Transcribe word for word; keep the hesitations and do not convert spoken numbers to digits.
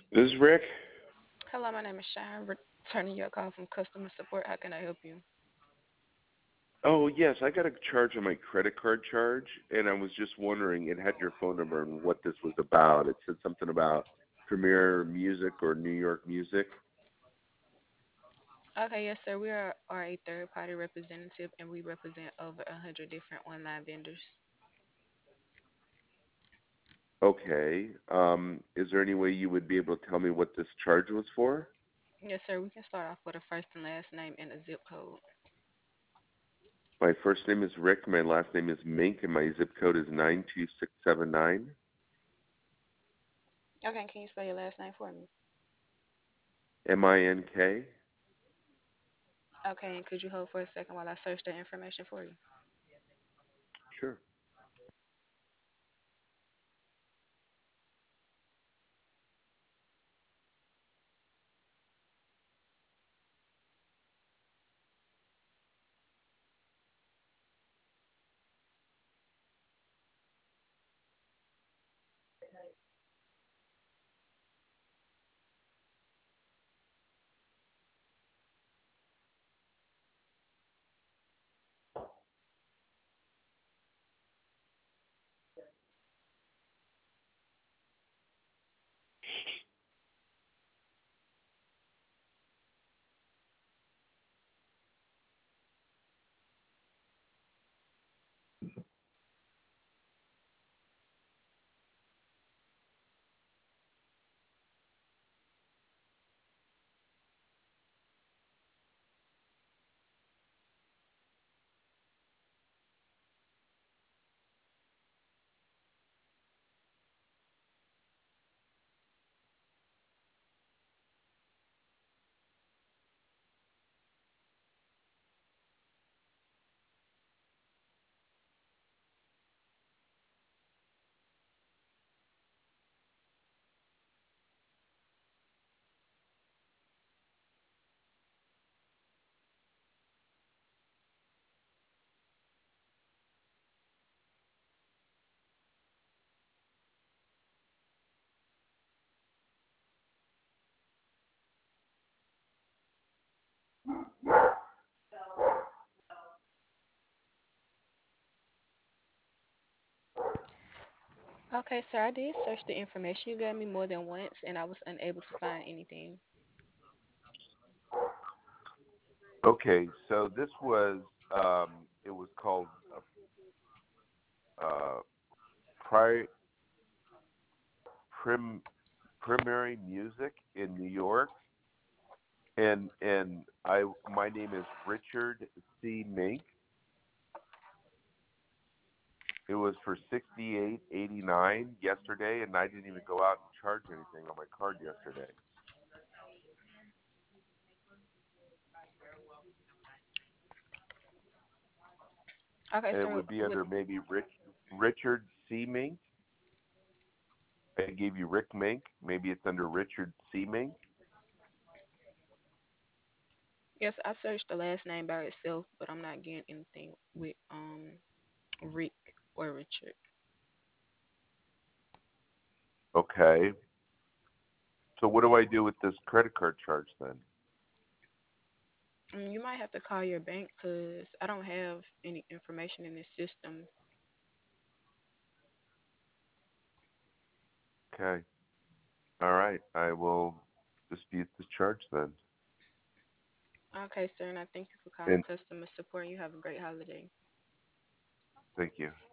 This is Rick. Hello, my name is Shine. Returning your call from customer support. How can I help you? Oh, yes, I got a charge on my credit card charge, and I was just wondering, it had your phone number and what this was about. It said something about Premier Music or New York Music. Okay, yes, sir. We are, are a third party representative and we represent over a hundred different online vendors. Okay. Um, is there any way you would be able to tell me what this charge was for? Yes, sir. We can start off with a first and last name and a zip code. My first name is Rick, my last name is Mink, and my zip code is nine two six seven nine. Okay, can you spell your last name for me? M I N K. Okay, and could you hold for a second while I search that information for you? Sure. Okay, sir. I did search the information you gave me more than once and I was unable to find anything. Okay, so this was um, it was called uh, uh, pri- prim- primary music in New York, and and I my name is Richard C. Mink. It was for sixty eight eighty nine yesterday, and I didn't even go out and charge anything on my card yesterday. Okay, And it sir. would be With under maybe Rich Richard C. Mink. I gave you Rick Mink. Maybe it's under Richard C. Mink. yes, I searched the last name by itself, but I'm not getting anything with um Rick or Richard. Okay. So what do I do with this credit card charge then? Mm, You might have to call your bank because I don't have any information in this system. Okay. All right. I will dispute this charge then. Okay, sir, and I thank you for calling And customer support. You have a great holiday. thank you.